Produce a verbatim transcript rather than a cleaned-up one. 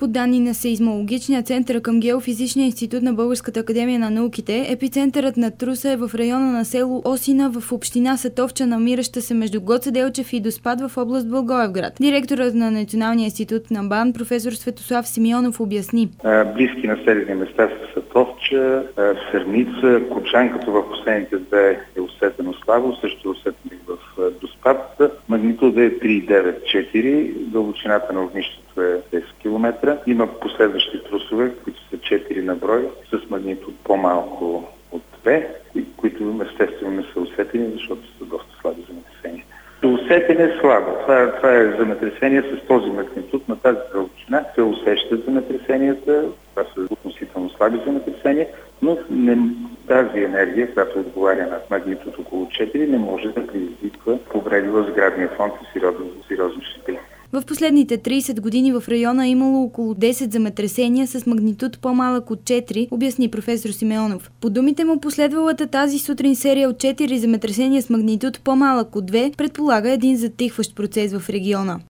По данни на Сейзмологичния център към Геофизичния институт на Българската академия на науките, епицентърът на труса е в района на село Осина в община Сатовча, намираща се между Гоце Делчев и Доспат в област Благоевград. Директорът на Националния институт на БАН, професор Светослав Симеонов, обясни. Близки населени места са Сатовча, Сърница, Кочан, като в последните две е усетено слабо, също е усетено и в Доспат. Магнитуда е три цяло девет четири, дълбочината на огнището е десет километра. Има последващи трусове, които са четири на брой, с магнитуд по-малко от две, които естествено не са усетени, защото са доста слаби земетресения. Усетене слабо. Това, това е земетресение с този магнитуд на тази дълбочина. Се усещат земетресенията, това са относително слаби земетресения, но не, тази енергия, която отговаря на магнитуд около четири, не може да предизвиква повреди в сградния фонд и сериозни, сериозни щети. В последните трийсет години в района е имало около десет земетресения с магнитуд по-малък от четири, обясни професор Симеонов. По думите му, последвалата тази сутрин серия от четири земетресения с магнитуд по-малък от две предполага един затихващ процес в региона.